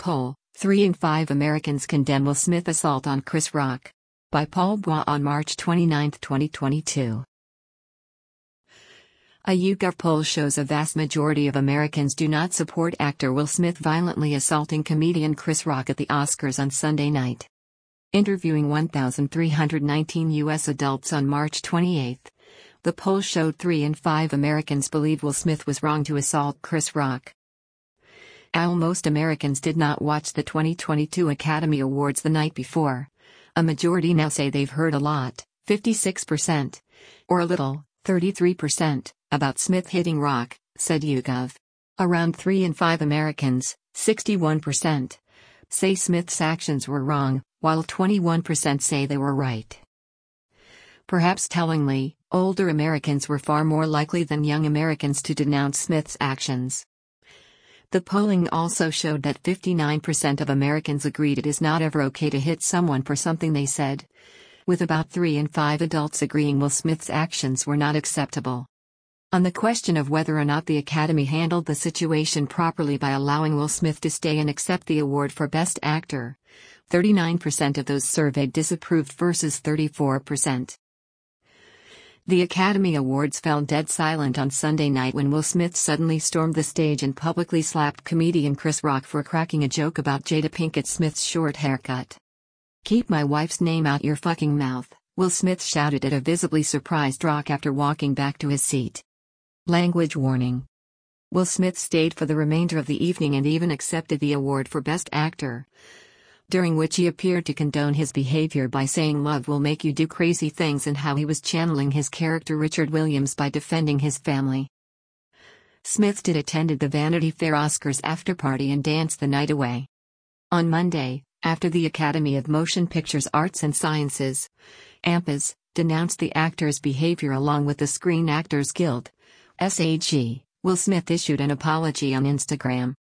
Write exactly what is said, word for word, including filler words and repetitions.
Poll, three in five Americans condemn Will Smith assault on Chris Rock. By Paul Bois on March twenty-ninth, twenty twenty-two. A YouGov poll shows a vast majority of Americans do not support actor Will Smith violently assaulting comedian Chris Rock at the Oscars on Sunday night. Interviewing one thousand three hundred nineteen U S adults on March twenty-eighth, the poll showed three in five Americans believe Will Smith was wrong to assault Chris Rock. While most Americans did not watch the twenty twenty-two Academy Awards the night before, a majority now say they've heard a lot, fifty-six percent, or a little, thirty-three percent, about Smith hitting Rock, said YouGov. Around three in five Americans, sixty-one percent, say Smith's actions were wrong, while twenty-one percent say they were right. Perhaps tellingly, older Americans were far more likely than young Americans to denounce Smith's actions. The polling also showed that fifty-nine percent of Americans agreed it is not ever okay to hit someone for something they said, with about three in five adults agreeing Will Smith's actions were not acceptable. On the question of whether or not the Academy handled the situation properly by allowing Will Smith to stay and accept the award for Best Actor, thirty-nine percent of those surveyed disapproved versus thirty-four percent. The Academy Awards fell dead silent on Sunday night when Will Smith suddenly stormed the stage and publicly slapped comedian Chris Rock for cracking a joke about Jada Pinkett Smith's short haircut. "Keep my wife's name out your fucking mouth," Will Smith shouted at a visibly surprised Rock after walking back to his seat. Language warning. Will Smith stayed for the remainder of the evening and even accepted the award for Best Actor, during which he appeared to condone his behavior by saying love will make you do crazy things and how he was channeling his character Richard Williams by defending his family. Smith did attended the Vanity Fair Oscars afterparty and danced the night away. On Monday, after the Academy of Motion Pictures Arts and Sciences, A M P As, denounced the actor's behavior along with the Screen Actors Guild, S A G, Will Smith issued an apology on Instagram.